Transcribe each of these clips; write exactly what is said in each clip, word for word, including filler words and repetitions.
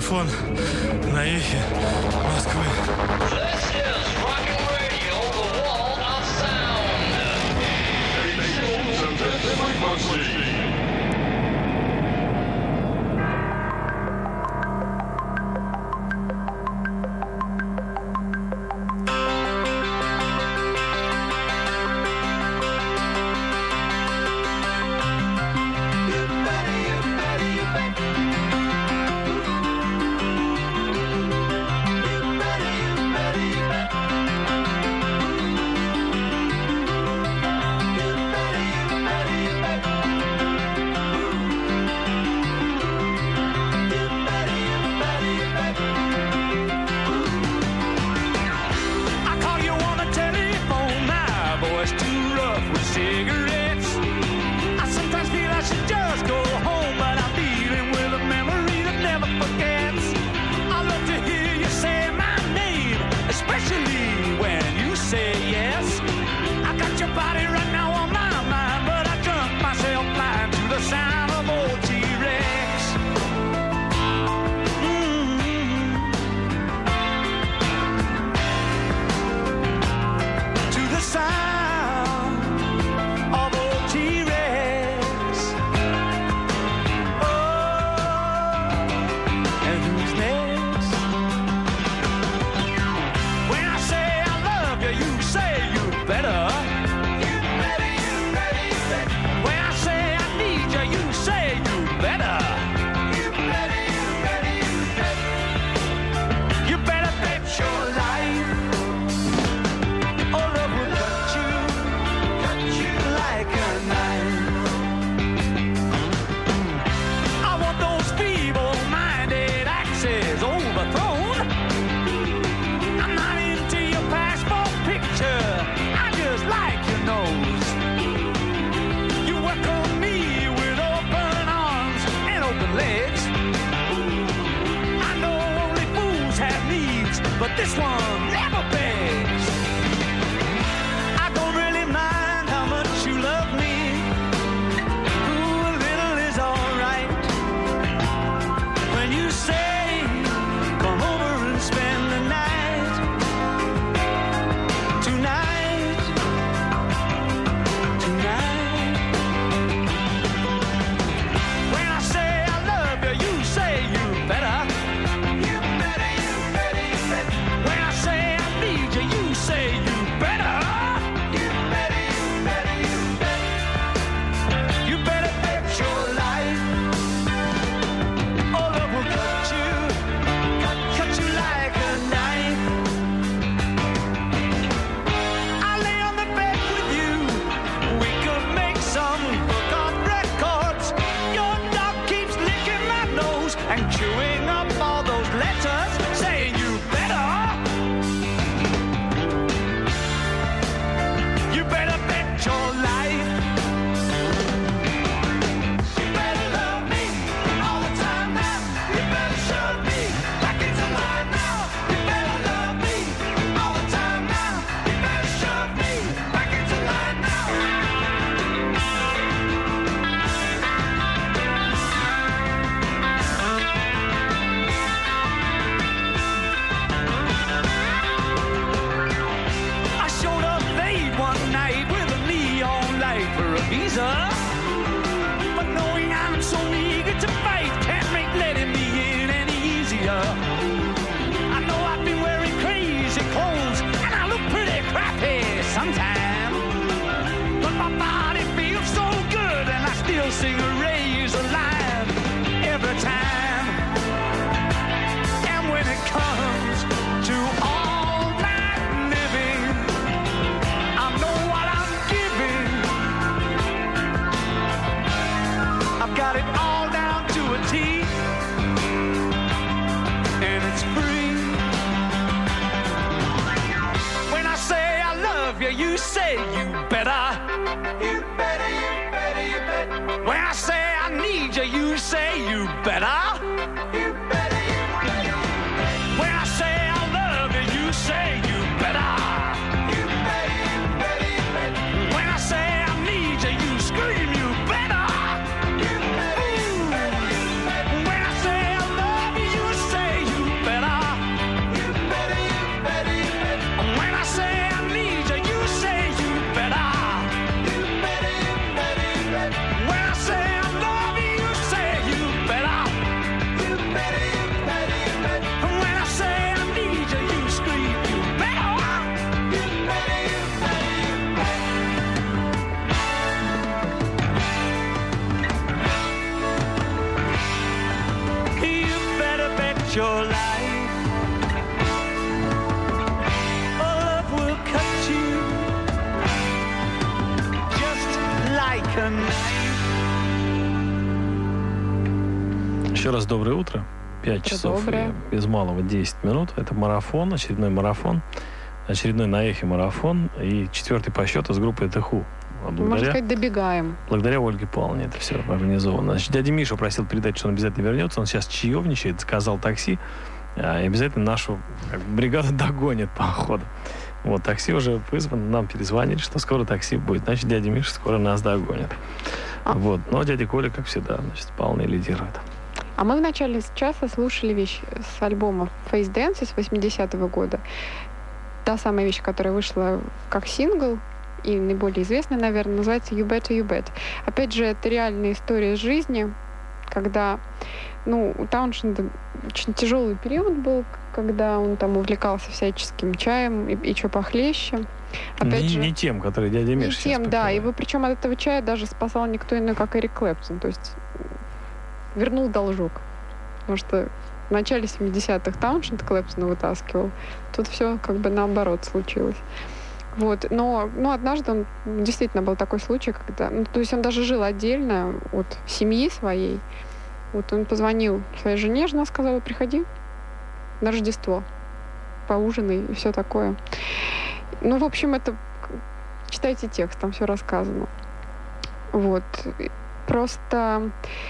Марафон на эхе Москвы. When I say I love you, you say cut your life. Or love will cut you just like a knife. Еще раз доброе утро. Пять часов и без малого десять минут. Это марафон, очередной марафон. Очередной на эхе марафон. И четвертый по счету с группой The Who. Благодаря, можно сказать, добегаем. Благодаря Ольге Павловне это все организовано. Значит, дядя Миша просил передать, что он обязательно вернется. Он сейчас чаевничает, заказал такси. И обязательно нашу как бы, бригаду догонит по ходу. Вот, такси уже вызвано. Нам перезвонили, что скоро такси будет. Значит, дядя Миша скоро нас догонит. А. Вот. Но дядя Коля, как всегда, значит, полный лидирует. А мы в начале часа слушали вещь с альбома Face Dance с восьмидесятого года. Та самая вещь, которая вышла как сингл, и наиболее известная, наверное, называется You Better, You Bet. Опять же, это реальная история жизни, когда, ну, у Тауншенда очень тяжелый период был, когда он там увлекался всяческим чаем и, и что похлеще. Опять не, же, не тем, который дядя Миша. Не тем, да. Его причем от этого чая даже спасал никто иной, как Эрик Клэптон. То есть вернул должок. Потому что в начале семидесятых Тауншенд Клэптона вытаскивал. Тут все как бы наоборот случилось. Вот. Но ну, однажды он действительно был такой случай, когда... Ну, то есть он даже жил отдельно от семьи своей. Вот он позвонил своей жене, жена сказала, приходи на Рождество, поужинай и все такое. Ну, в общем, это... Читайте текст, там все рассказано. Вот. Просто...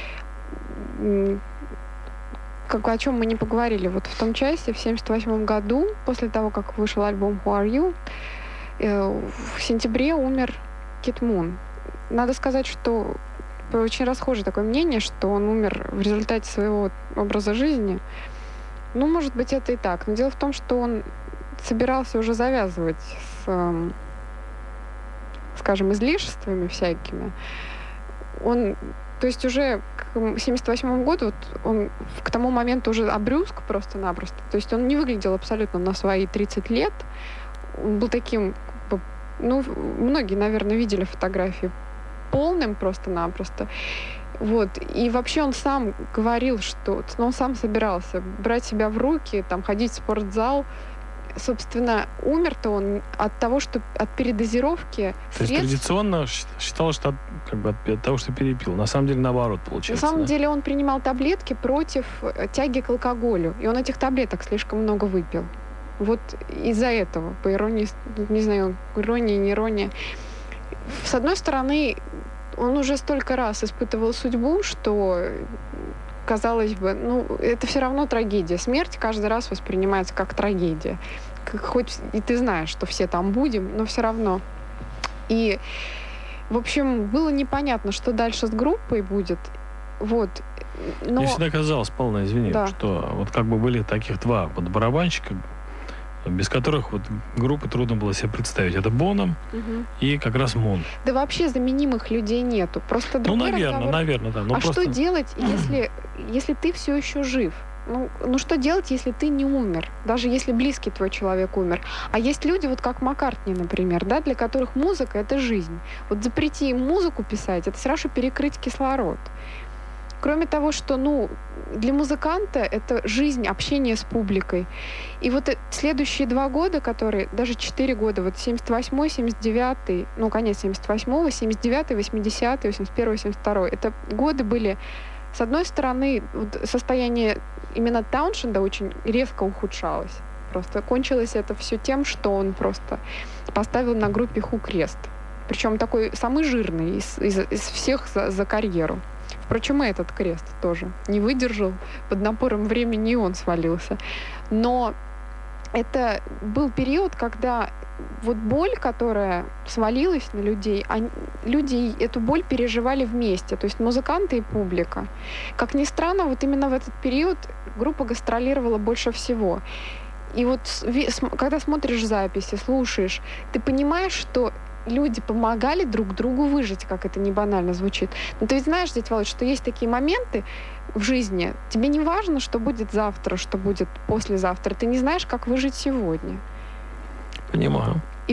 Как, о чем мы не поговорили. Вот в том часе, в семьдесят восьмом году, после того, как вышел альбом Who Are You, в сентябре умер Кит Мун. Надо сказать, что очень расхожее такое мнение, что он умер в результате своего образа жизни. Ну, может быть, это и так. Но дело в том, что он собирался уже завязывать с, скажем, излишествами всякими. Он, то есть уже к семьдесят восьмому году вот он к тому моменту уже обрюзг просто-напросто. То есть он не выглядел абсолютно на свои тридцать лет. Он был таким, ну, многие, наверное, видели фотографии, полным просто-напросто. Вот. И вообще он сам говорил, что ну, он сам собирался брать себя в руки, там, ходить в спортзал. Собственно, умер-то он от того, что от передозировки То средств... есть традиционно считалось, что от, как бы от, от того, что перепил. На самом деле, наоборот, получается. На самом да? деле он принимал таблетки против тяги к алкоголю. И он этих таблеток слишком много выпил. Вот из-за этого, по иронии, не знаю, ирония, не ирония. С одной стороны, он уже столько раз испытывал судьбу, что, казалось бы, ну, это все равно трагедия. Смерть каждый раз воспринимается как трагедия. Хоть и ты знаешь, что все там будем, но все равно. И, в общем, было непонятно, что дальше с группой будет. Вот. Но... Мне всегда казалось, полное извини, да. что вот как бы были таких два вот барабанщика, без которых вот группы трудно было себе представить. Это Боном угу. и как раз Мун. Да вообще заменимых людей нету. Просто ну, наверное, разговор. наверное, да. Ну, а просто... что делать, если, если ты все еще жив? Ну, ну, что делать, если ты не умер? Даже если близкий твой человек умер. А есть люди, вот как Маккартни, например, да, для которых музыка — это жизнь. Вот запрети им музыку писать, это все равно, что перекрыть кислород. Кроме того, что, ну, для музыканта это жизнь, общение с публикой. И вот следующие два года, которые, даже четыре года, вот семьдесят восьмой, семьдесят девятый, ну, конец семьдесят восьмого, семьдесят девятый, восьмидесятый, восемьдесят первый, восемьдесят второй, это годы были, с одной стороны, вот состояние именно Тауншенда очень резко ухудшалось. Просто кончилось это все тем, что он просто поставил на группе Who крест. Причем такой самый жирный из, из, из всех за, за карьеру. Впрочем, и этот крест тоже не выдержал. Под напором времени и он свалился. Но это был период, когда вот боль, которая свалилась на людей, они, люди эту боль переживали вместе. То есть музыканты и публика. Как ни странно, вот именно в этот период группа гастролировала больше всего. И вот когда смотришь записи, слушаешь, ты понимаешь, что люди помогали друг другу выжить, как это не банально звучит. Но ты ведь знаешь, дядя Володь, что есть такие моменты в жизни, тебе не важно, что будет завтра, что будет послезавтра. Ты не знаешь, как выжить сегодня. Понимаю. И вот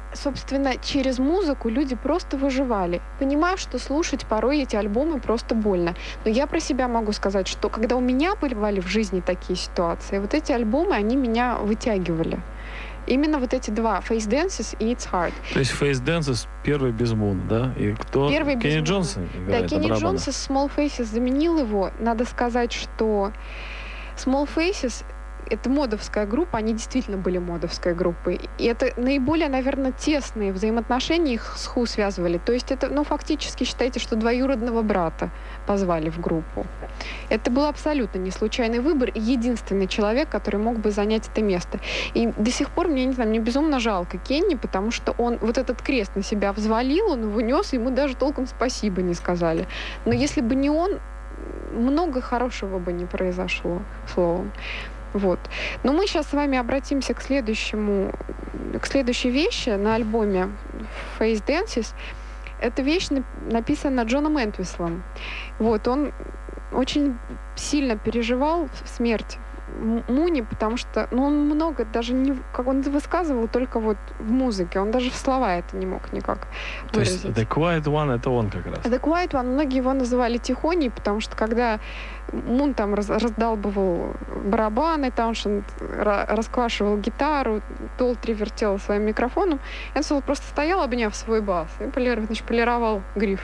собственно, через музыку люди просто выживали. Понимаю, что слушать порой эти альбомы просто больно. Но я про себя могу сказать, что когда у меня бывали в жизни такие ситуации, вот эти альбомы, они меня вытягивали. Именно вот эти два, Face Dances и It's Hard. То есть Face Dances первый без Муна, да? И кто? Первый без Кенни Муна. Джонсон играет Да, Кенни барабаны. Джонс из Small Faces заменил его. Надо сказать, что Small Faces — это модовская группа, они действительно были модовской группой. И это наиболее, наверное, тесные взаимоотношения их с Who связывали. То есть это, ну, фактически считайте, что двоюродного брата позвали в группу. Это был абсолютно не случайный выбор и единственный человек, который мог бы занять это место. И до сих пор, мне не знаю, мне безумно жалко Кенни, потому что он вот этот крест на себя взвалил, он его нес, ему даже толком спасибо не сказали. Но если бы не он, много хорошего бы не произошло, словом. Вот. Но мы сейчас с вами обратимся к следующему, к следующей вещи на альбоме Face Dances. Эта вещь написана Джоном Энтвислом. Вот, он очень сильно переживал смерть Муни, потому что, ну, он много даже не, как он высказывал только вот в музыке, он даже в слова это не мог никак выразить. То есть The Quiet One — это он как раз? The Quiet One, многие его называли Тихоней, потому что когда Мун там раз, раздалбывал барабаны, Тауншенд ra- расквашивал гитару, Толтри вертел своим микрофоном, Энсел просто стоял, обняв свой бас, и полир, значит, полировал гриф.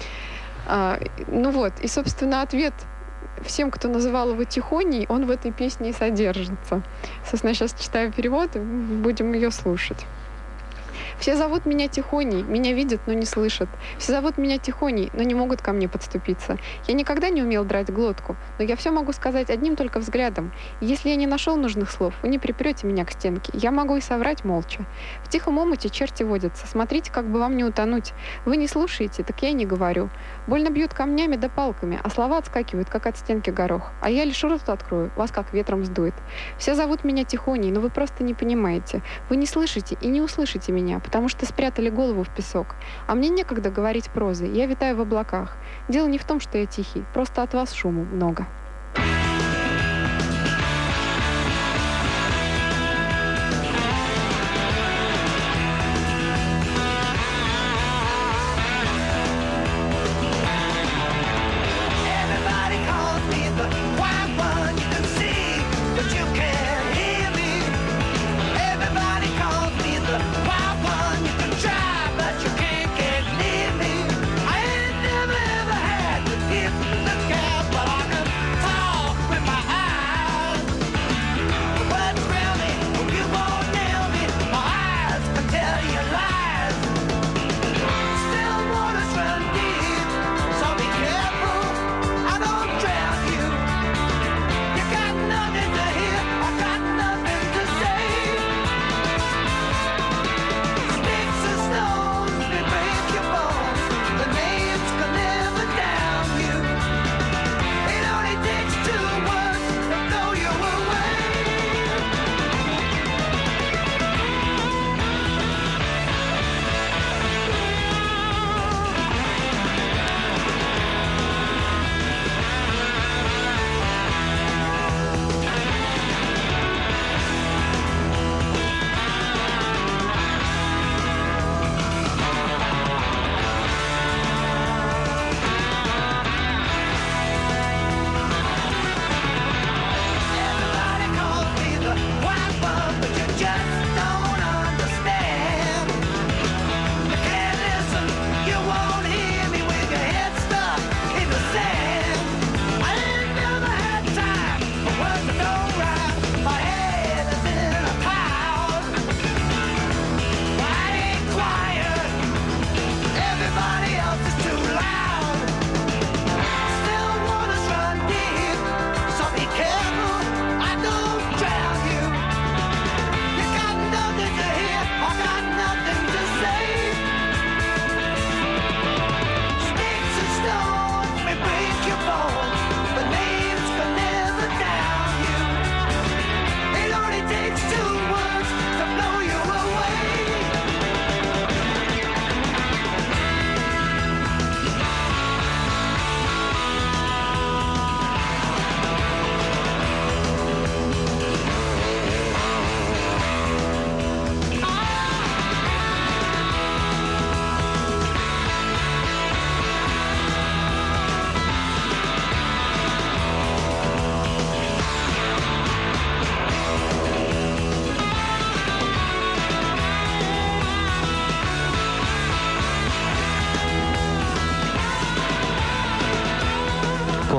А, ну вот, и, собственно, ответ всем, кто называл его Тихоней, он в этой песне и содержится. Собственно, я сейчас читаю перевод, и будем ее слушать. Все зовут меня Тихоней, меня видят, но не слышат. Все зовут меня Тихоней, но не могут ко мне подступиться. Я никогда не умел драть глотку, но я все могу сказать одним только взглядом. И если я не нашел нужных слов, вы не припрете меня к стенке. Я могу и соврать молча. В тихом омуте черти водятся. Смотрите, как бы вам не утонуть. Вы не слушаете, так я и не говорю. Больно бьют камнями да палками, а слова отскакивают, как от стенки горох. А я лишь рот открою, вас как ветром сдует. Все зовут меня Тихоней, но вы просто не понимаете. Вы не слышите и не услышите меня, потому что спрятали голову в песок. А мне некогда говорить прозой, я витаю в облаках. Дело не в том, что я тихий, просто от вас шуму много. I ain't never ever had the gift of the gab, but I can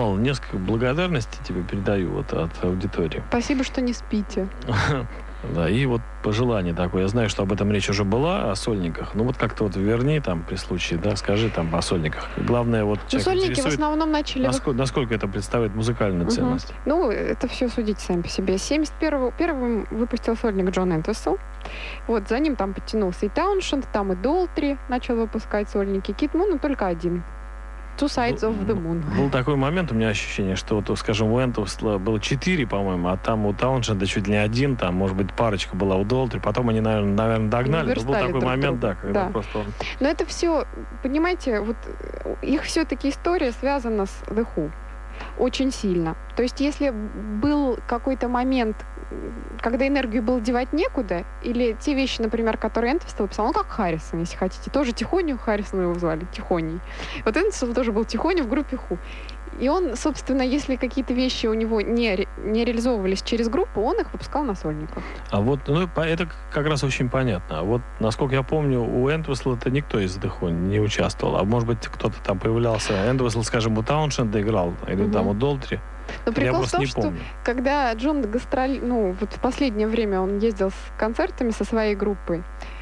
Алла, несколько благодарностей тебе передаю вот от аудитории. Спасибо, что не спите. Да, и вот пожелание такое. Я знаю, что об этом речь уже была, о сольниках. Ну вот как-то вот верни там при случае, да, скажи там о сольниках. Главное вот Ну, человек сольники в интересует, основном начали... насколько, насколько это представляет музыкальную Мгм. ценность. Ну, это все судите сами по себе. семьдесят первого первым выпустил сольник Джон Энтвисл. Вот, за ним там подтянулся и Тауншенд, там и Долтри начал выпускать сольники. Кит Мун, но только один. Two Sides of the Moon. Был такой момент, у меня ощущение, что, вот, скажем, у Энтвисла было четыре, по-моему, а там у Тауншенда чуть ли не один, там, может быть, парочка была у Долтри, потом они, наверное, наверное догнали. Но был Наверстали такой друг момент, друга. да, когда Да. просто он... Но это все, понимаете, вот э, их все-таки история связана с The Who очень сильно. То есть если был какой-то момент, когда энергию было девать некуда, или те вещи, например, которые Энтвистл писал, ну, как Харрисон, если хотите, тоже Тихоню Харрисона его звали, Тихоней. Вот Энтвистл тоже был Тихоню в группе Who. И он, собственно, если какие-то вещи у него не, ре- не реализовывались через группу, он их выпускал на сольниках. А вот, ну, по- это как раз очень понятно. А вот, насколько я помню, у Энтвисла-то никто из The Who не участвовал. А может быть, кто-то там появлялся. Энтвисл, скажем, у Тауншенда играл, или Мгм. там у Долтри. Но Я прикол в просто том, не что помню. когда Джон гастроль... ну, вот в последнее время он ездил с концертами со своей группой,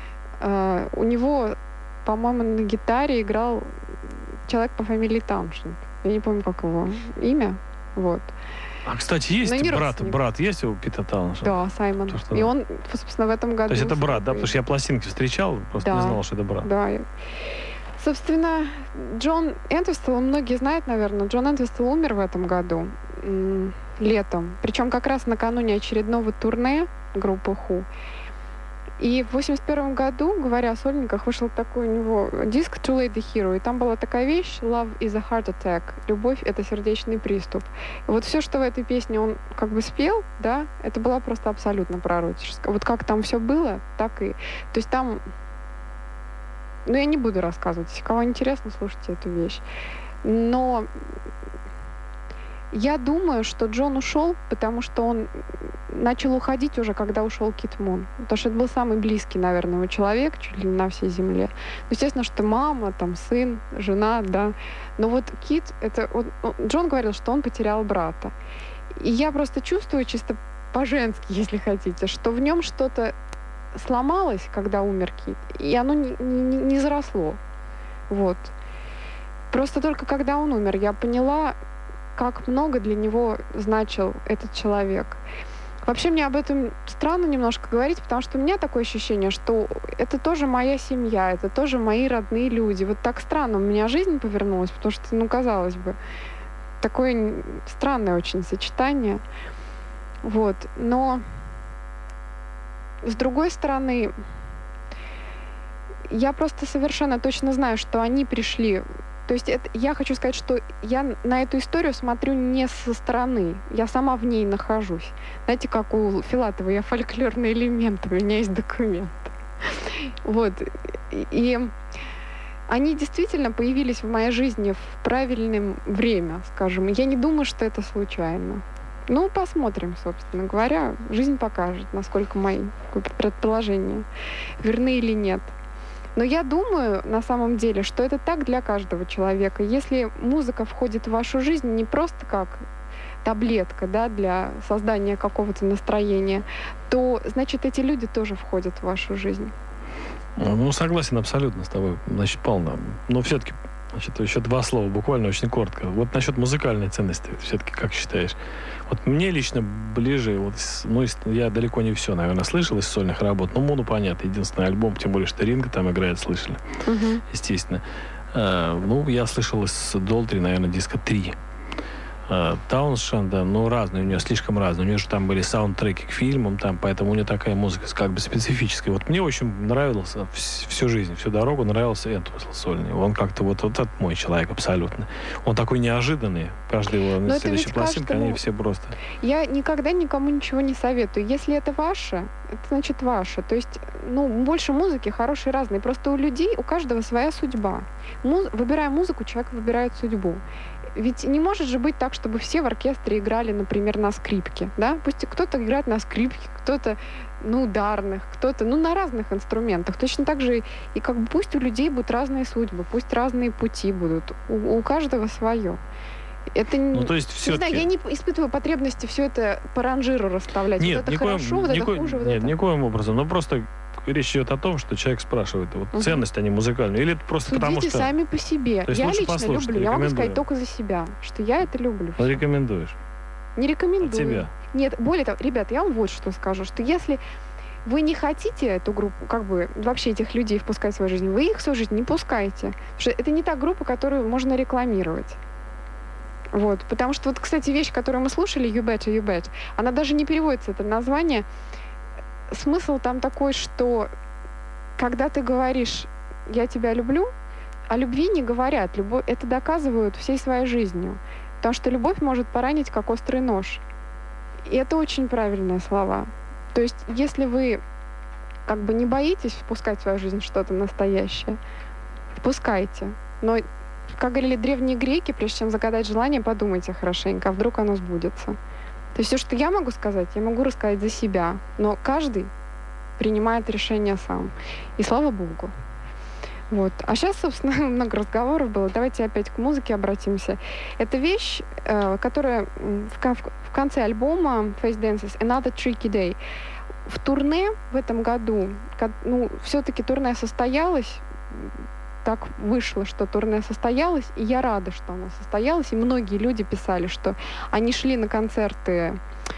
э, у него, по-моему, на гитаре играл человек по фамилии Тауншенд. Я не помню, как его имя. Вот. А, кстати, есть Но не брат, родственник. брат есть у Пита Тауншенда? Да, Саймон. То, что- И он, собственно, в этом году... То есть это брат, да? свой- Потому что я пластинки встречал, просто Да. не знал, что это брат. Да. Собственно, Джон Энтвистл, многие знают, наверное, Джон Энтвистл умер в этом году, м, летом. Причем как раз накануне очередного турне группы Who. И в восемьдесят первом году, говоря о сольниках, вышел такой у него диск «Too Late the Hero». И там была такая вещь «Love is a heart attack». «Любовь — это сердечный приступ». И вот все, что в этой песне он как бы спел, да, это было просто абсолютно пророческое. Вот как там все было, так и... То есть там... Ну, я не буду рассказывать. Если кого интересно, слушайте эту вещь. Но я думаю, что Джон ушел, потому что он начал уходить уже, когда ушел Кит Мун. Потому что это был самый близкий, наверное, его человек чуть ли не на всей земле. Ну, естественно, что мама, там, сын, жена, да. Но вот Кит, это... Он, он- Джон говорил, что он потерял брата. И я просто чувствую чисто по-женски, если хотите, что в нем что-то сломалось, когда умер Кит, и оно не, не- не заросло. Вот. Просто только когда он умер, я поняла, как много для него значил этот человек. Вообще мне об этом странно немножко говорить, потому что у меня такое ощущение, что это тоже моя семья, это тоже мои родные люди. Вот так странно у меня жизнь повернулась, потому что, ну, казалось бы, такое н- странное очень сочетание. Вот. Но с другой стороны, я просто совершенно точно знаю, что они пришли. То есть это, я хочу сказать, что я на эту историю смотрю не со стороны. Я сама в ней нахожусь. Знаете, как у Филатова, я фольклорный элемент, у меня есть документ. Вот. И они действительно появились в моей жизни в правильное время, скажем. Я не думаю, что это случайно. Ну, посмотрим, собственно говоря. Жизнь покажет, насколько мои предположения верны или нет. Но я думаю, на самом деле, что это так для каждого человека. Если музыка входит в вашу жизнь не просто как таблетка, да, для создания какого-то настроения, то, значит, эти люди тоже входят в вашу жизнь. Ну, согласен абсолютно с тобой. Значит, полно. Но все-таки, значит, еще два слова, буквально очень коротко. Вот насчет музыкальной ценности, все-таки как считаешь? Вот мне лично ближе, вот, с- ну, из- я далеко не все, наверное, слышал из сольных работ. Ну, Мону, понятно, единственный альбом, тем более, что Ринга там играет, слышали, Мгм. естественно. Э, ну, я слышал из Долтри, наверное, диска три. Э, Тауншенда, ну, разные, у нее слишком разные. У нее же там были саундтреки к фильмам, там, поэтому у нее такая музыка как бы специфическая. Вот мне очень нравился вс- всю жизнь, всю дорогу нравился Энтвисл сольный. Он как-то вот, вот этот мой человек абсолютно. Он такой неожиданный. Каждый его Но это следующая ведь пластинка, они каждому- все просто... Я никогда никому ничего не советую. Если это ваше, это значит ваше. То есть, ну, больше музыки хорошей разной. Просто у людей, у каждого своя судьба. Муз- Выбирая музыку, человек выбирает судьбу. Ведь не может же быть так, чтобы все в оркестре играли, например, на скрипке, да? Пусть кто-то играет на скрипке, кто-то на ударных, кто-то, ну, на разных инструментах. Точно так же и как бы пусть у людей будут разные судьбы, пусть разные пути будут. У, у каждого свое. Это Ну, не, то есть не знаю, все-таки... я не испытываю потребности все это по ранжиру расставлять. Нет, вот это никоим, хорошо, вот никоим- это хуже, вот нет, это. никоим образом. Но просто речь идет о том, что человек спрашивает, вот Мгм. ценность, а не музыкальную. Или это просто Судите потому, что... сами по себе. То есть Я лучше лично послушать, люблю. Я могу сказать рекомендую. только за себя, что я это люблю. Вот рекомендуешь. Не рекомендую. От тебя. Нет, более того, ребят, я вам вот что скажу, что если вы не хотите эту группу, как бы вообще этих людей впускать в свою жизнь, вы их в свою жизнь не пускайте. Потому что это не та группа, которую можно рекламировать. Вот. Потому что, вот, кстати, вещь, которую мы слушали, You Bet, You Bet, она даже не переводится, это название. Смысл там такой, что когда ты говоришь «я тебя люблю», о любви не говорят. Любовь, это доказывают всей своей жизнью. Потому что любовь может поранить, как острый нож. И это очень правильные слова. То есть, если вы как бы не боитесь впускать в свою жизнь что-то настоящее, впускайте. Но, как говорили древние греки, прежде чем загадать желание, подумайте хорошенько, а вдруг оно сбудется. То есть все, что я могу сказать, я могу рассказать за себя. Но каждый принимает решение сам. И слава Богу. Вот. А сейчас, собственно, много разговоров было. Давайте опять к музыке обратимся. Это вещь, э, которая в, ко- в конце альбома Face Dances Another Tricky Day. В турне в этом году, ко- ну, все-таки турне состоялось, так вышло, что турне состоялось, и я рада, что оно состоялось. И многие люди писали, что они шли на концерты,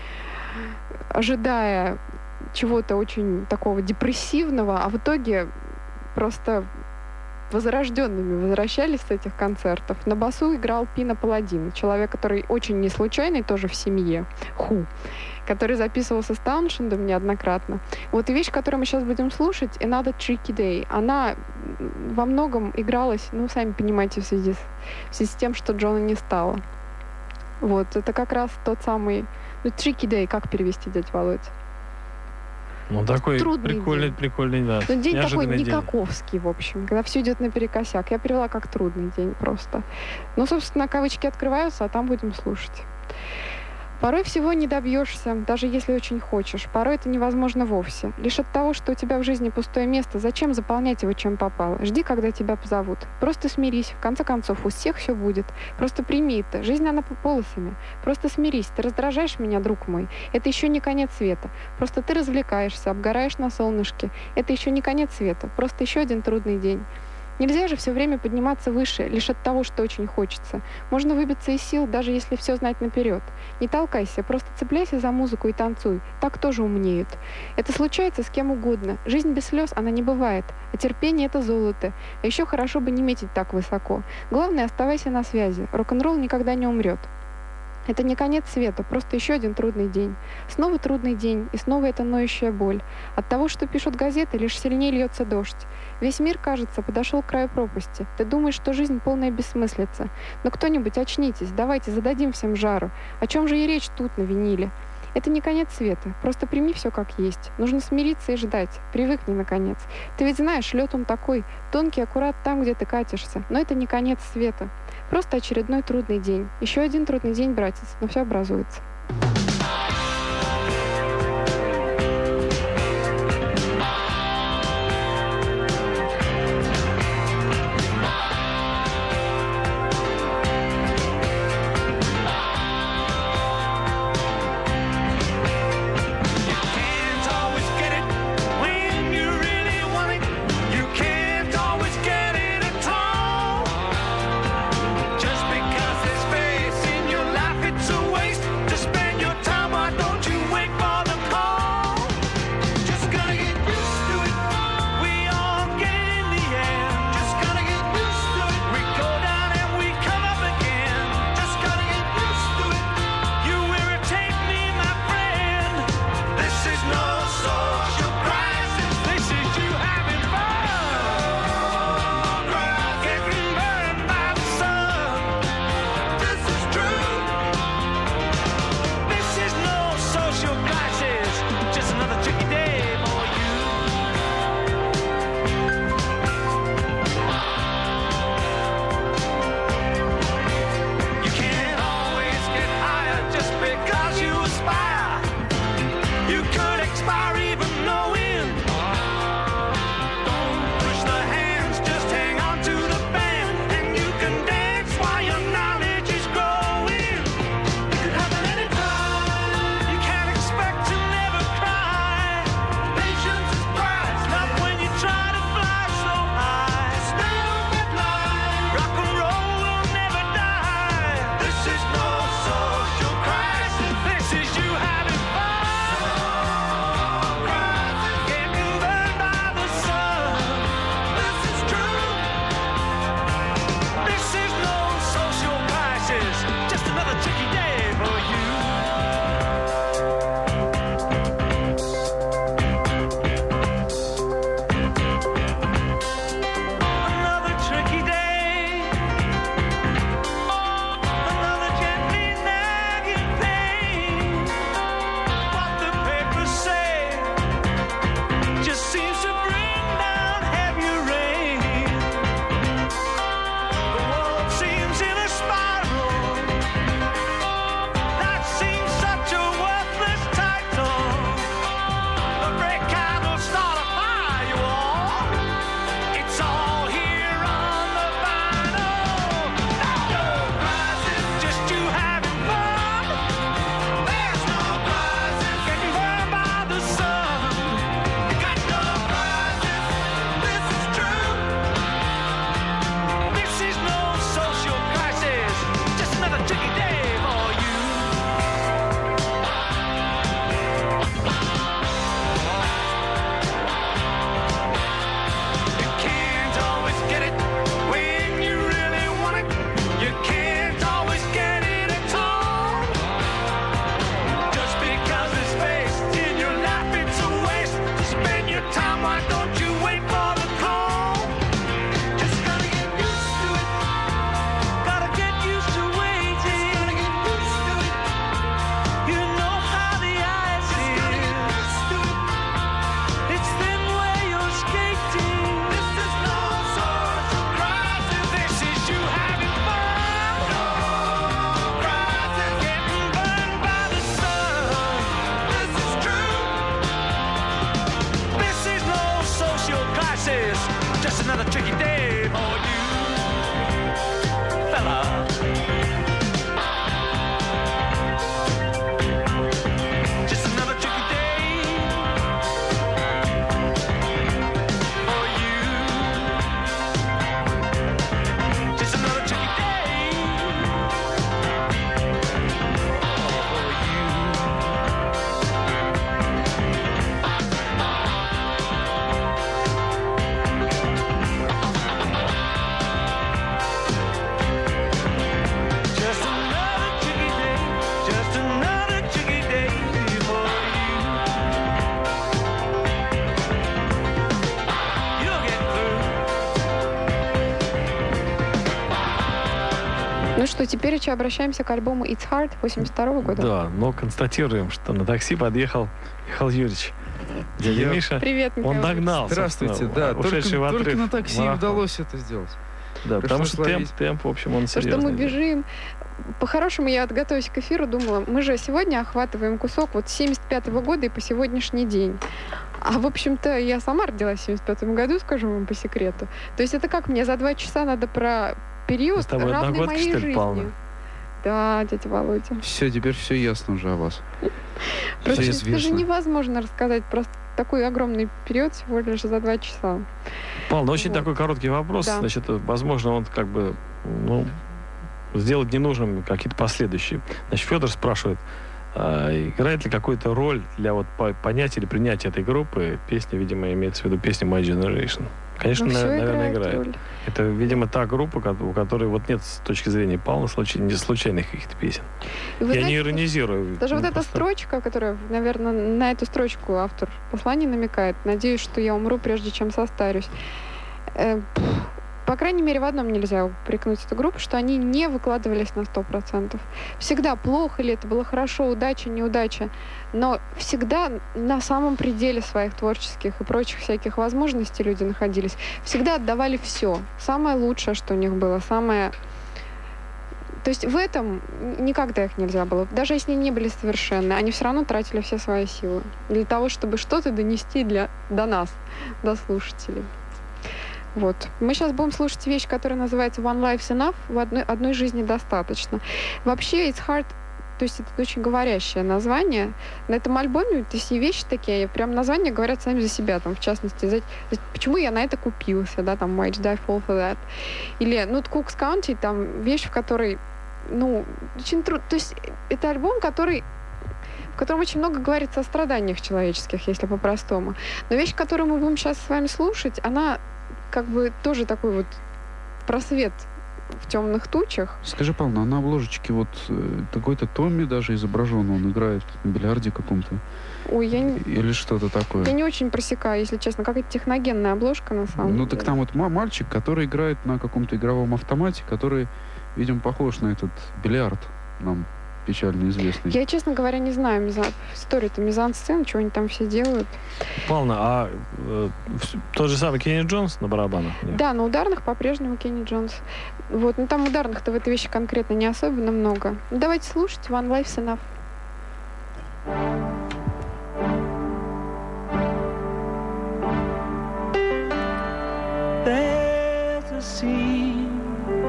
ожидая чего-то очень такого депрессивного, а в итоге просто возрожденными возвращались с этих концертов. На басу играл Пино Паладин, человек, который очень не случайный, тоже в семье, Ху, который записывался с Тауншендом неоднократно. Вот и вещь, которую мы сейчас будем слушать, Another Tricky Day, она во многом игралась, ну, сами понимаете, в связи с, в связи с тем, что Джона не стало. Вот, это как раз тот самый... Ну, Tricky Day, как перевести, дядя Володь? Ну, такой Трудный прикольный, день. прикольный, да. Ну, день такой неожиданный день. никаковский, в общем, когда все идет наперекосяк. Я перевела как трудный день просто. Ну, собственно, кавычки открываются, а там будем слушать. Порой всего не добьешься, даже если очень хочешь. Порой это невозможно вовсе. Лишь от того, что у тебя в жизни пустое место, зачем заполнять его чем попало? Жди, когда тебя позовут. Просто смирись. В конце концов, у всех все будет. Просто прими это. Жизнь, она по полосами. Просто смирись. Ты раздражаешь меня, друг мой. Это еще не конец света. Просто ты развлекаешься, обгораешь на солнышке. Это еще не конец света. Просто еще один трудный день. Нельзя же все время подниматься выше, лишь от того, что очень хочется. Можно выбиться из сил, даже если все знать наперед. Не толкайся, просто цепляйся за музыку и танцуй. Так тоже умнеют. Это случается с кем угодно. Жизнь без слез, она не бывает. А терпение — это золото. А еще хорошо бы не метить так высоко. Главное, оставайся на связи. Рок-н-ролл никогда не умрет. Это не конец света, просто еще один трудный день. Снова трудный день, и снова эта ноющая боль. От того, что пишут газеты, лишь сильнее льется дождь. Весь мир, кажется, подошел к краю пропасти. Ты думаешь, что жизнь полная бессмыслица. Но кто-нибудь очнитесь, давайте зададим всем жару. О чем же и речь тут, на виниле? Это не конец света, просто прими все как есть. Нужно смириться и ждать, привыкни, наконец. Ты ведь знаешь, лед он такой, тонкий, аккурат там, где ты катишься. Но это не конец света. Просто очередной трудный день. Еще один трудный день, братец, но все образуется. Can't always get it when you really want it. You can't always get it at all. Just because there's space in your life, it's a waste. Just Ну что, теперь еще обращаемся к альбому It's Hard восемьдесят второго года. Да, но констатируем, что на такси подъехал Михаил Юрьевич. Дядя Я- Миша, Привет, Михаил. он догнал, Здравствуйте, собственно, да, только, ушедший в только отрыв на такси марафон. удалось это сделать. Да, потому Пришлось что темп, ловить. темп, в общем, он То, что серьезный. мы бежим. По-хорошему, я, готовясь к эфиру, думала, мы же сегодня охватываем кусок вот с семьдесят пятого года и по сегодняшний день. А, в общем-то, я сама родилась в семьдесят пятом году, скажу вам по секрету. То есть это как, мне за два часа надо про период Мы с тобой равный одногодки, моей что ли, жизни. Павловна? Да, дядя Володя. Все, теперь все ясно уже о вас. Просто Все это же известно. невозможно рассказать просто такой огромный период всего лишь за два часа. Павел, ну, очень Вот. такой короткий вопрос. Да. Значит, возможно, он как бы, ну, сделать ненужным какие-то последующие. Значит, Федор спрашивает, а играет ли какую-то роль для вот по- понятия или принятия этой группы песня, видимо, имеется в виду песня My Generation? Конечно, Ну, на- всё наверное, играет играет. роль. Это, видимо, та группа, ко- у которой вот нет с точки зрения Павла случай- не случайных каких-то песен. И вы Я не знаете, иронизирую. Даже ну, вот эта просто- строчка, которая, наверное, на эту строчку автор послания намекает. Надеюсь, что я умру, прежде чем состарюсь. Э, пф, По крайней мере, в одном нельзя упрекнуть эту группу, что они не выкладывались на сто процентов. Всегда плохо ли это было хорошо, удача, неудача. Но всегда на самом пределе своих творческих и прочих всяких возможностей люди находились. Всегда отдавали все. Самое лучшее, что у них было. Самое... То есть в этом никогда их нельзя было. Даже если они не были совершенны, они все равно тратили все свои силы для того, чтобы что-то донести для, до нас, до слушателей. Вот. Мы сейчас будем слушать вещь, которая называется One Life's Enough. В одной, одной жизни достаточно. Вообще, It's Hard, то есть это очень говорящее название. На этом альбоме то есть и вещи такие, прям названия говорят сами за себя. Там, в частности, за, за- почему я на это купился, да, там, Why did I fall for that? Или, ну, Cook's County, там, вещь, в которой, ну, очень трудно. То есть это альбом, который в котором очень много говорится о страданиях человеческих, если по-простому. Но вещь, которую мы будем сейчас с вами слушать, она как бы тоже такой вот просвет в темных тучах. Скажи, Павел, ну, а на обложечке вот э, какой-то Томми даже изображен, он играет на бильярде каком-то. Ой, я, не- Или что-то такое. я не очень просекаю, если честно. Какая-то техногенная обложка, на самом Ну деле. так там вот ма- мальчик, который играет на каком-то игровом автомате, который, видимо, похож на этот бильярд нам печально известный. Я, честно говоря, не знаю миза... историю-то мизансцен, что они там все делают. Павловна, а э, вс- тот же самый Кенни Джонс на барабанах? Нет? Да, на ударных по-прежнему Кенни Джонс. Вот, но там ударных-то в этой вещи конкретно не особенно много. Ну, давайте слушать One Life's Enough. There's a scene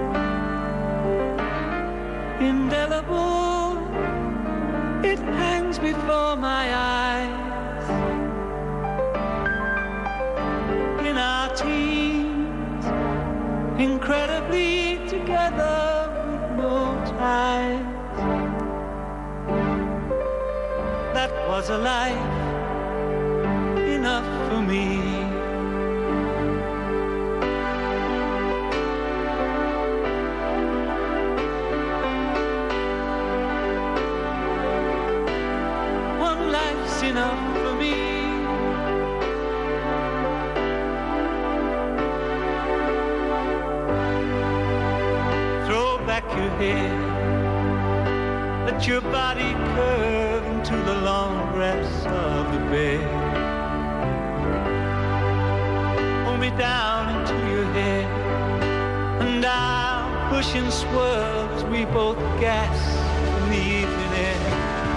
indelible. It hangs before my eyes. In our teens, incredibly together with no ties. That was a life enough for me. One life's enough for me. Throw back your head, let your body curve into the long grass of the bed. Pull me down into your head, and I'll push and swerve as we both gasp in the evening air.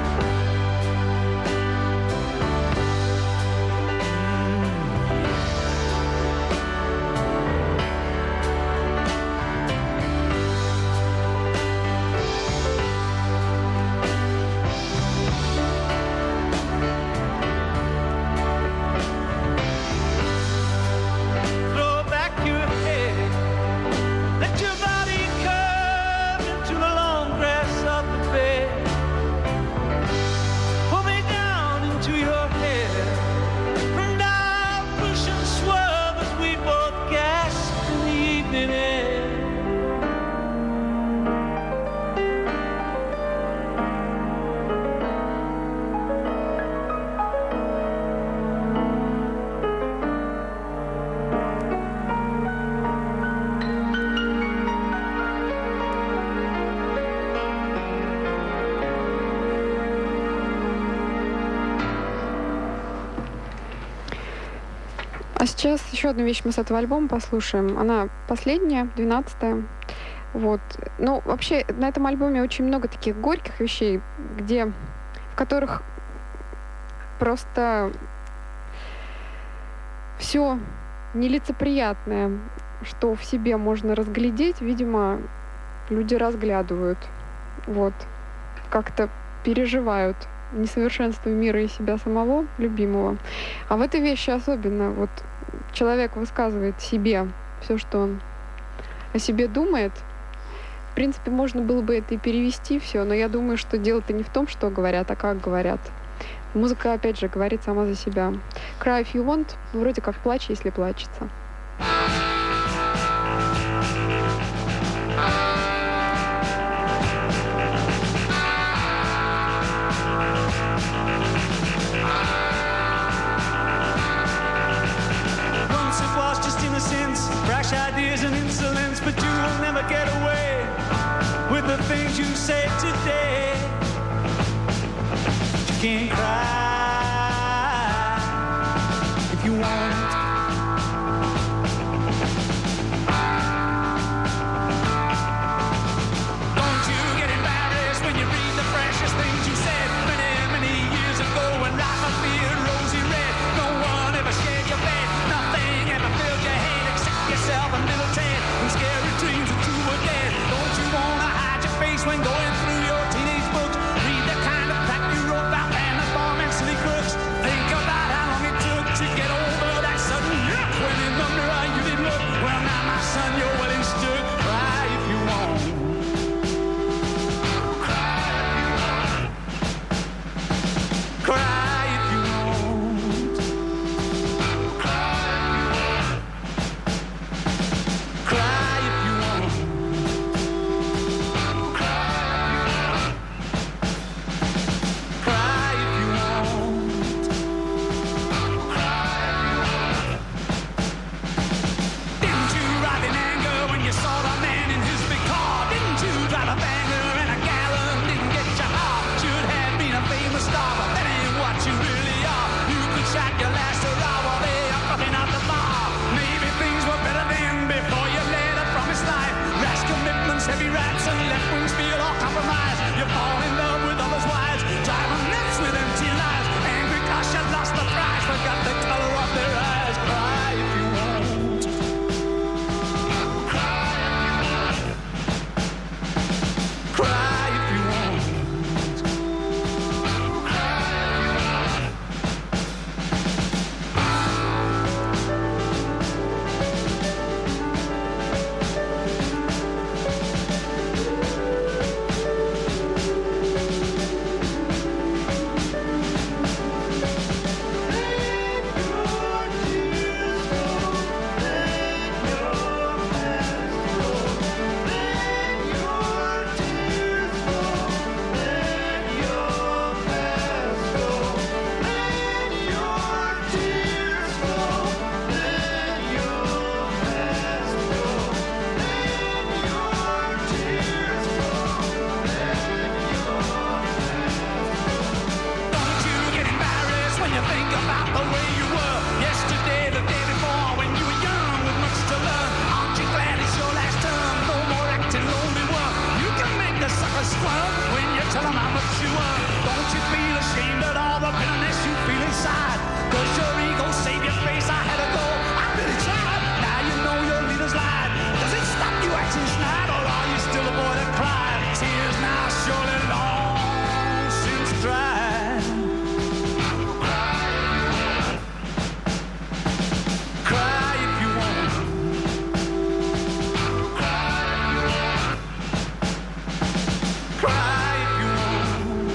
Throw back your head, let your body curve into the long grass of the bed. А сейчас еще одну вещь мы с этого альбома послушаем. Она последняя, двенадцатая. Вот. Ну, вообще, на этом альбоме очень много таких горьких вещей, где, в которых просто все нелицеприятное, что в себе можно разглядеть, видимо, люди разглядывают. Вот. Как-то переживают несовершенство мира и себя самого, любимого. А в этой вещи особенно вот человек высказывает себе все, что он о себе думает. В принципе, можно было бы это и перевести все, но я думаю, что дело-то не в том, что говорят, а как говорят. Музыка, опять же, говорит сама за себя. Cry if you want, ну, вроде как плачь, если плачется. Rash ideas and insolence, but you will never get away with the things you say today. You can't cry if you want. Don't you get embarrassed when you read the precious things you said many, many years ago when life appeared rosy red. No one ever scared your bed, nothing ever filled your head except yourself and little Ted, and scary dreams that you were dead. Don't you wanna hide your face when going through your teenage books? Read the kind of crap you wrote about bandit bomb and silly crooks. Think about how long it took to get over that sudden yuck when in the mirror you didn't look. Well, now my son, you're well and stood. Cry if you want. Cry if you want. Cry if you want. Cry if you want. Didn't you ride in anger when you saw the man in his big car? Didn't you drive a banger and a gallon didn't get you off? Should have been a famous star, but that ain't what you really are. You could shot your last hurrah while they are fucking out the bar. Maybe things were better then before you led a promised life. Rash commitments, heavy rats, and left wings feel all compromised. You fall in love with others' wives, driving nuts with empty lives. Angry cause you lost the prize, forgot the color of their eyes. Cry if you want. Cry if you want. Don't you get embarrassed when you think about the way you were yesterday, the day before, when you were young with much to learn. Aren't you glad it's your last term? No more acting lonely work. You can make the sucker squirm when you tell them how much you earn. Don't you feel ashamed at all the bitterness you feel inside? Does your ego save your face? I had to go, I really tried. Now you know your leader's lied. Does it stop you acting snide, or are you still a boy that cried? Tears now surely long since dried. Cry if you want. Cry if you want.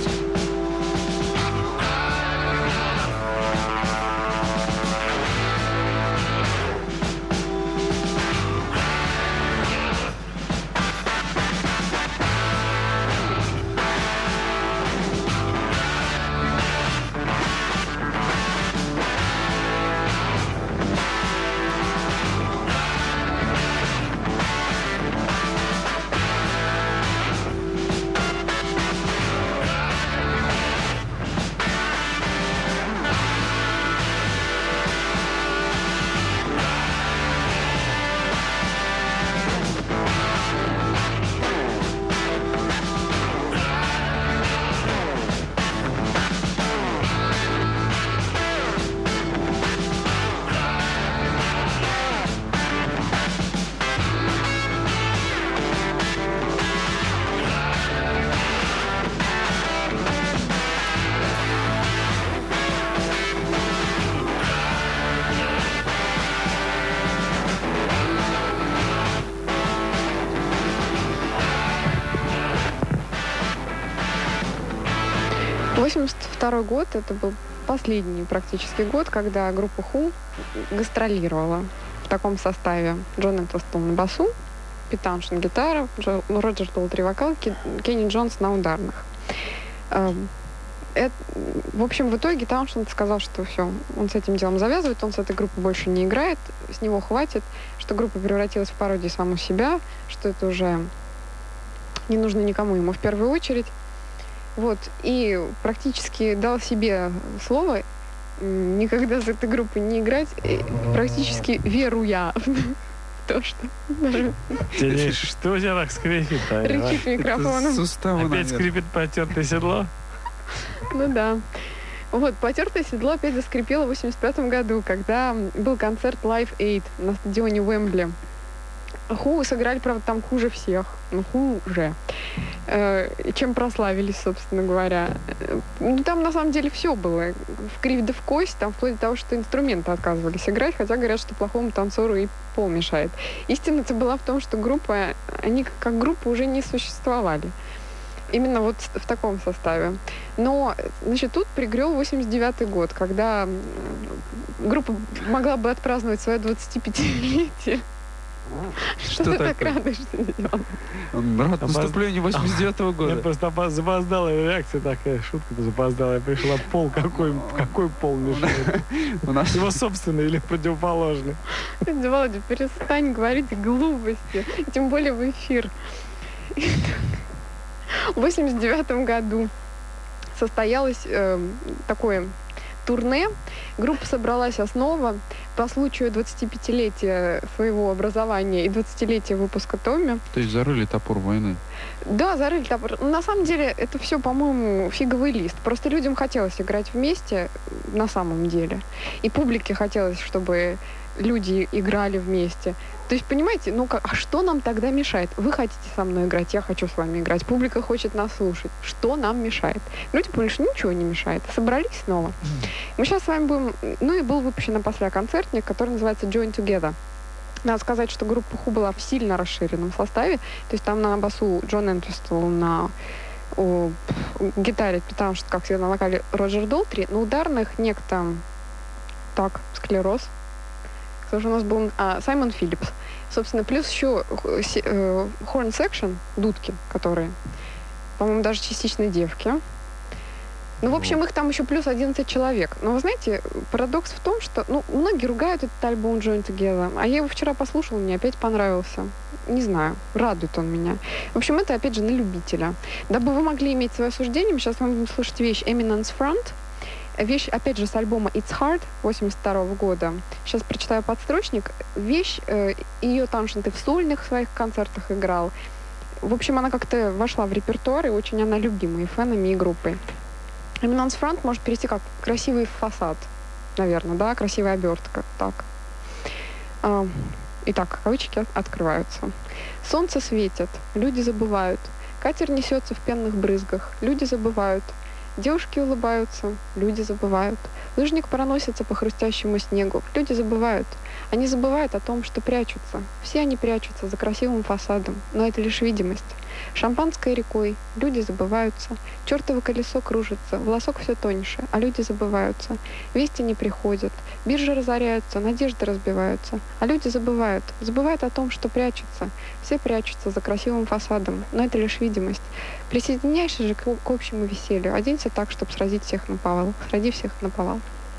восемьдесят второй год, это был последний практически год, когда группа Who гастролировала в таком составе. Джон Энтвистл на басу, Пит Тауншенд гитара, Джо, Роджер Долтри вокал, Кенни Джонс на ударных. Это, в общем, в итоге Тауншенд сказал, что все, он с этим делом завязывает, он с этой группой больше не играет, с него хватит, что группа превратилась в пародию саму себя, что это уже не нужно никому, ему в первую очередь. Вот, и практически дал себе слово никогда с этой группой не играть, практически веруя в то, что даже... Денис, что у тебя так скрипит-то? Рычит микрофоном. Суставы, Опять наверное. скрипит потертое седло? Ну да. Вот, потертое седло опять заскрипело в восемьдесят пятом году, когда был концерт Live Aid на стадионе Уэмбли. Ху сыграли, правда, там хуже всех. Ну, хуже. Э, чем прославились, собственно говоря. Ну, там, на самом деле, все было. В кривь да в кость, там, вплоть до того, что инструменты отказывались играть, хотя говорят, что плохому танцору и пол мешает. Истина-то была в том, что группа, они как группа уже не существовали. Именно вот в таком составе. Но, значит, тут пригрел восемьдесят девятый год, когда группа могла бы отпраздновать свое двадцатипятилетие. Что, Что ты так такое? радуешься, Дион? Он рад Опоз- наступлению восемьдесят девятого Я года. просто опоз- запоздала, реакция такая, шутка-то запоздала. Я пришла, пол, какой, какой пол мешает? У нас Его собственный или противоположный? Володя, перестань говорить глупости, тем более в эфир. В восемьдесят девятом году состоялось э, такое турне. Группа собралась основа по случаю двадцатипятилетия своего образования и двадцатилетия выпуска Томми. То есть зарыли топор войны. Да, зарыли топор. На самом деле это все, по-моему, фиговый лист. Просто людям хотелось играть вместе на самом деле. И публике хотелось, чтобы люди играли вместе. То есть, понимаете, ну как, а что нам тогда мешает? Вы хотите со мной играть, я хочу с вами играть. Публика хочет нас слушать. Что нам мешает? Люди поняли, что ничего не мешает. Собрались снова. Мы сейчас с вами будем... Ну и был выпущен после концертник, который называется Join Together. Надо сказать, что группа Who была в сильно расширенном составе. То есть там на басу Джон Энтвистл, на о, гитаре, потому что, как всегда, на вокале Роджер Долтри, на ударных некто... Так, склероз. Кто же у нас был? А, Саймон Филлипс. Собственно, плюс еще э, horn section, дудки, которые, по-моему, даже частично девки. Ну, в общем, их там еще плюс одиннадцать человек. Но вы знаете, парадокс в том, что, ну, многие ругают этот альбом Join Together, а я его вчера послушала, мне опять понравился. Не знаю, радует он меня. В общем, это, опять же, на любителя. Дабы вы могли иметь свое суждение, мы сейчас вам будем слушать вещь Eminence Front. Вещь, опять же, с альбома It's Hard восемьдесят второго года. Сейчас прочитаю подстрочник. Вещь, э, ее Тауншенд и в сольных своих концертах играл. В общем, она как-то вошла в репертуар, и очень она любима и фанами, и группой. Eminence Front может перейти как красивый фасад, наверное, да, красивая обертка. Так. А, итак, кавычки открываются. Солнце светит, люди забывают. Катер несется в пенных брызгах, люди забывают. Девушки улыбаются, люди забывают. Лыжник проносится по хрустящему снегу, люди забывают. Они забывают о том, что прячутся. Все они прячутся за красивым фасадом, но это лишь видимость. Шампанское рекой, люди забываются. Чертово колесо кружится, волосок все тоньше, а люди забываются. Вести не приходят, биржи разоряются, надежды разбиваются, а люди забывают. Забывают о том, что прячутся. Все прячутся за красивым фасадом, но это лишь видимость. Присоединяйся же к, к общему веселью. Оденься так, чтобы сразить всех наповал. Сради всех наповал.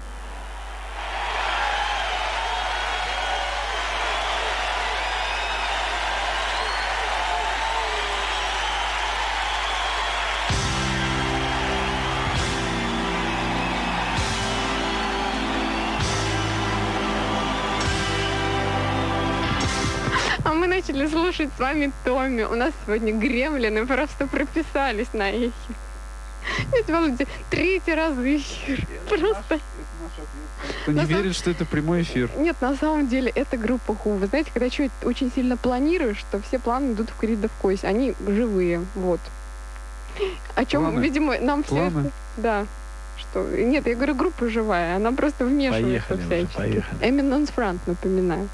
А мы начали слушать с вами Томми. У нас сегодня гремлины просто прописались на эхе. Ведь, Володя, третий раз в эфир. Просто... Кто не На самом- верит, что это прямой эфир. Нет, на самом деле, это группа Who. Вы знаете, когда что очень сильно планируешь, что все планы идут в крида в кость. Они живые, вот. О чем, Планы? видимо, нам все... Планы? Да. Что? Нет, я говорю, группа живая. Она просто вмешивается Поехали уже, всячески. поехали. Eminence Front, напоминаю.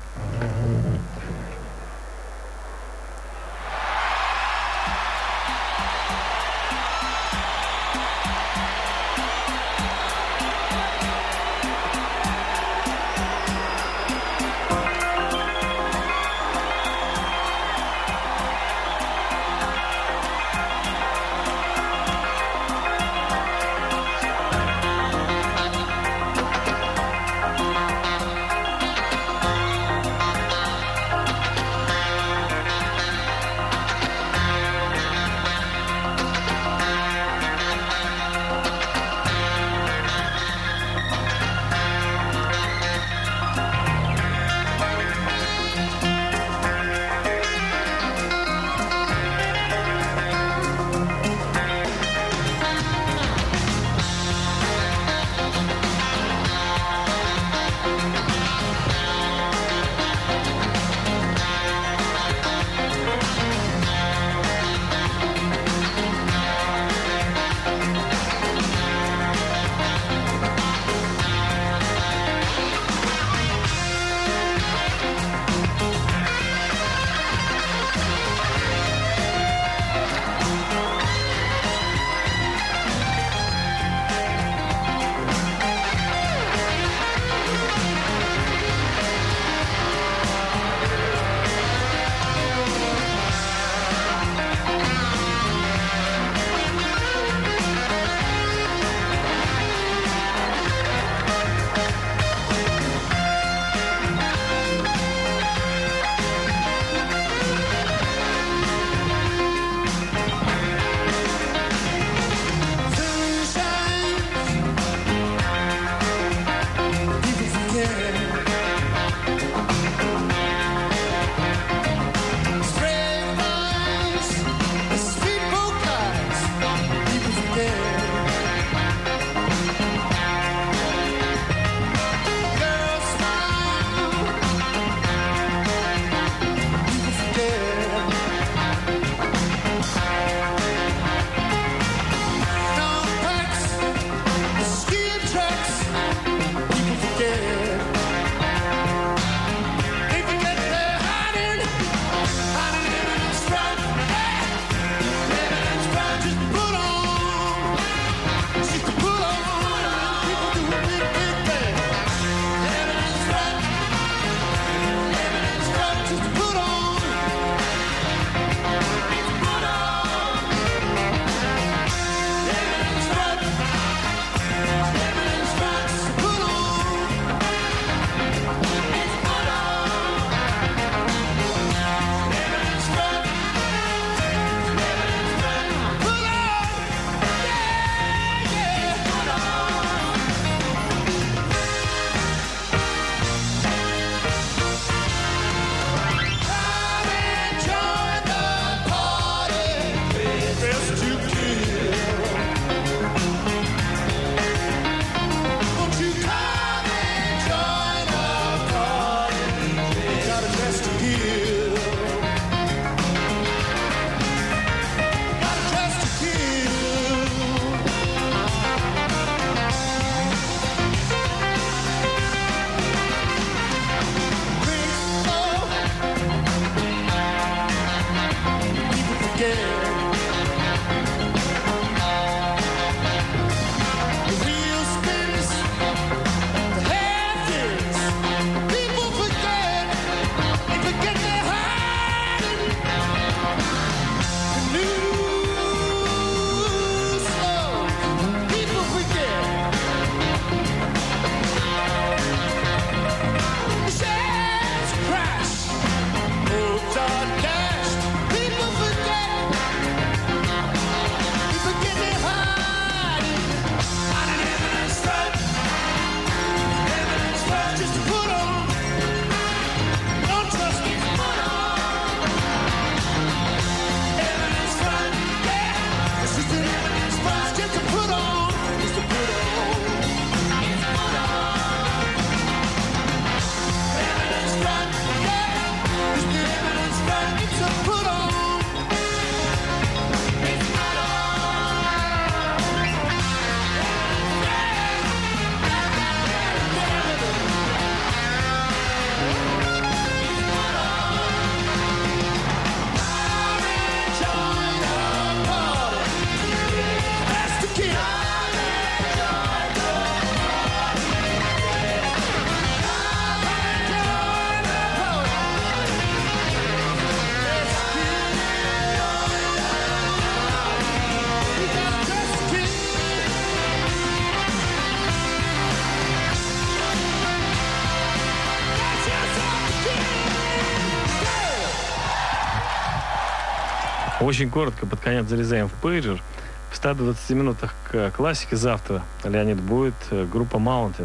Очень коротко, под конец залезаем в пейджер. В ста двадцати минутах к классике завтра, Леонид, будет э, группа Mountain.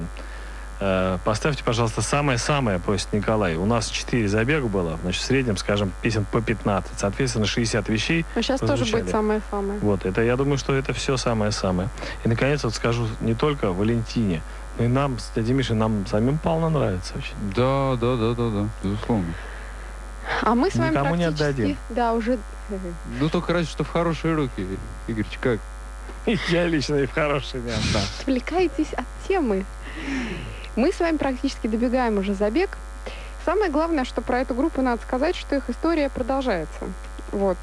Э, Поставьте, пожалуйста, самое-самое, просит Николай. У нас четыре забега было, значит, в среднем, скажем, песен по пятнадцать. Соответственно, шестьдесят вещей Но сейчас тоже прозвучали. будет самое-самое. Вот, это, я думаю, что это все самое-самое. И, наконец, вот скажу не только Валентине, но и нам, с дядей Мишей, нам самим полно нравится очень. Да, да, да, да, да, безусловно. А мы с вами Никому не практически... отдадим. Да, уже... Ну, только разве что в хорошие руки. Игорь, как? Я лично и в хороший не отдам. Отвлекаетесь от темы. Мы с вами практически добегаем уже забег. Самое главное, что про эту группу надо сказать, что их история продолжается. Вот.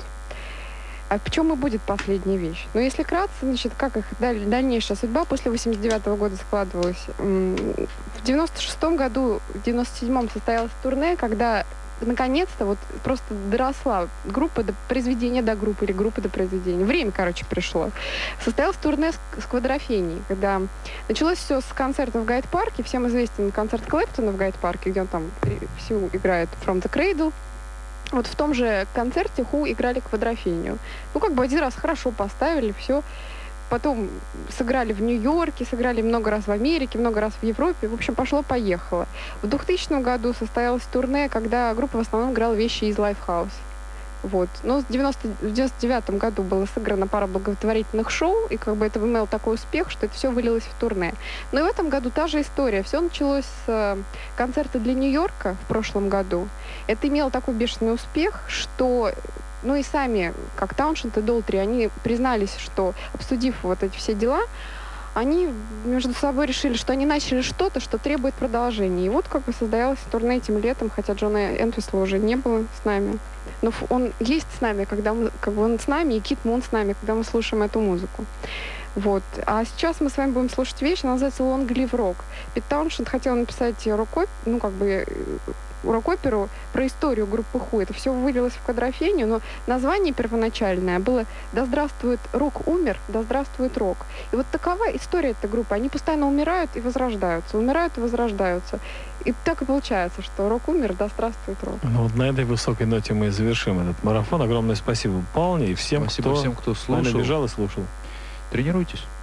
А в чем и будет последняя вещь? Но если кратко, значит, как их даль- дальнейшая судьба после восемьдесят девятого года складывалась. М, В девяносто шестом году, в девяносто седьмом состоялось турне, когда наконец-то вот просто доросла группа до произведения до группы или группа до произведения. Время, короче, пришло. Состоялось турне с, с квадрофенией, когда началось все с концерта в Гайд-парке. Всем известен концерт Клэптона в Гайд-парке, где он там всю играет From the Cradle. Вот в том же концерте Ху играли квадрофению. Ну, как бы один раз хорошо поставили, все. Потом сыграли в Нью-Йорке, сыграли много раз в Америке, много раз в Европе. В общем, пошло-поехало. В двухтысячном году состоялось турне, когда группа в основном играла вещи из Lifehouse. Вот. Но в, девяносто, в девяносто девятом году было сыграна пара благотворительных шоу, и как бы это имело такой успех, что это все вылилось в турне. Но и в этом году та же история. Все началось с э, концерта для Нью-Йорка в прошлом году. Это имело такой бешеный успех, что... Ну и сами, как Тауншенд и Долтри, они признались, что, обсудив вот эти все дела, они между собой решили, что они начали что-то, что требует продолжения. И вот как бы создалось турне этим летом, хотя Джона Энтвисла уже не было с нами. Но он есть с нами, когда мы, как бы он с нами, и Кит Мун с нами, когда мы слушаем эту музыку. Вот. А сейчас мы с вами будем слушать вещь, она называется «Long Live Rock». Пит Тауншенд хотел написать рок-оперу, ну, как бы, рок-оперу про историю группы Ху. Это все вылилось в квадрофению, но название первоначальное было «Да здравствует рок умер, да здравствует рок». И вот такова история этой группы. Они постоянно умирают и возрождаются, умирают и возрождаются. И так и получается, что рок умер, да здравствует рок. Ну вот на этой высокой ноте мы и завершим этот марафон. Огромное спасибо Павле и всем, Спасибо кто, всем, кто с нами слушал. бежал и слушал. Тренируйтесь.